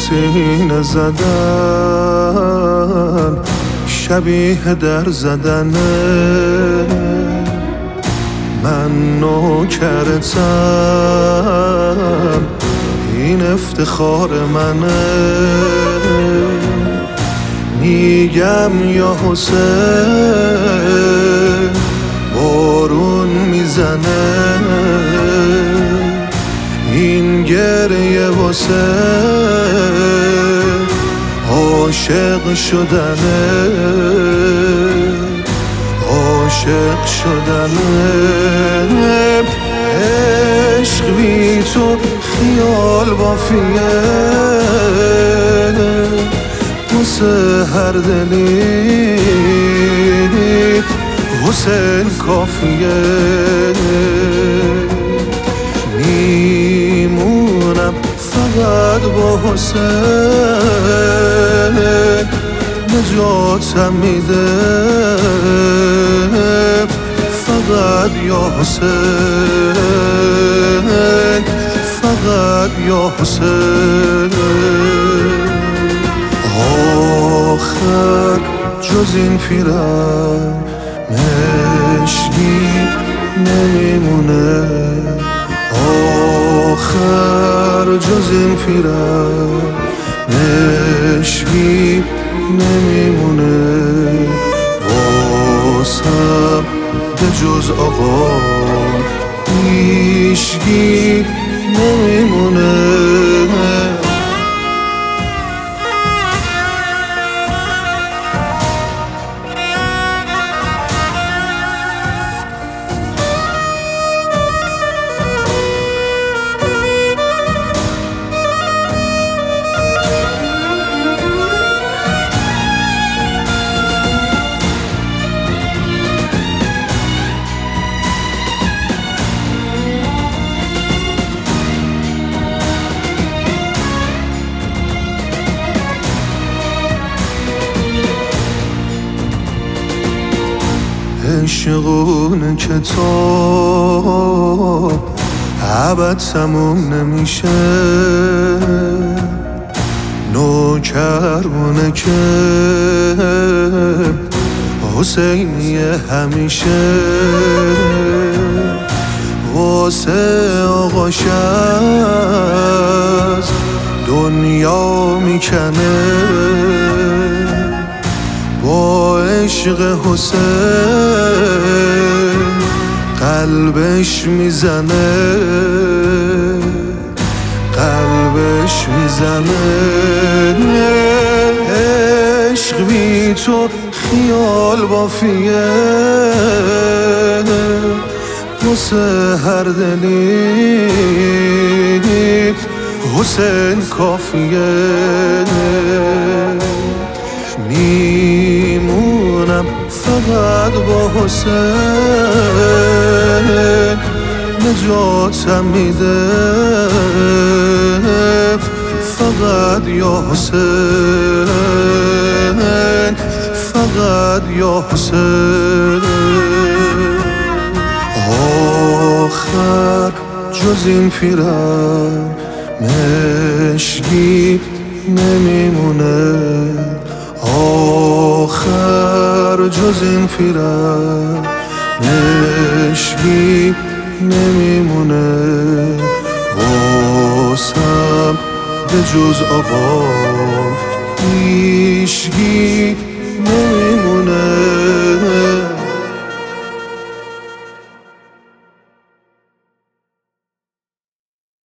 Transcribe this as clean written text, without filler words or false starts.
سینه زدن شبیه در زدنه، من نوکرتم این افتخار منه. میگم یا حسین بارون میزنه، این گریه واسه عاشق شدنه، عاشق شدنه. عشق بی تو خیال بافیه، واسه هر دلی حسین کافیه. میمونم فقط با حسین، نجاتم میده فقط یا حسین، فقط یا حسین. آخر جز این پیرم مشکی نمیمونه، آخر جز این پیرم مشکی نمیمونه. واسم به جز آقا هیچکی نمیمونه. عشقون کتاب ابد تموم نمیشه، نوکرونه که حسینیه همیشه. واسه آقاش از دنیا میکنه، با عشق حسین قلبش میزنه، قلبش میزنه. عشق بی تو خیال بافیه، واسه هر دلی حسین کافیه. میمونم فقط با حسین، نجاتم میده فقط یا حسین، فقط یا حسین. آخر جز این پیرم مشکی نمیمونه، آخر جز این پیرم مشکی نمیمونه. واسم به جز آقا هیچکی نمیمونه.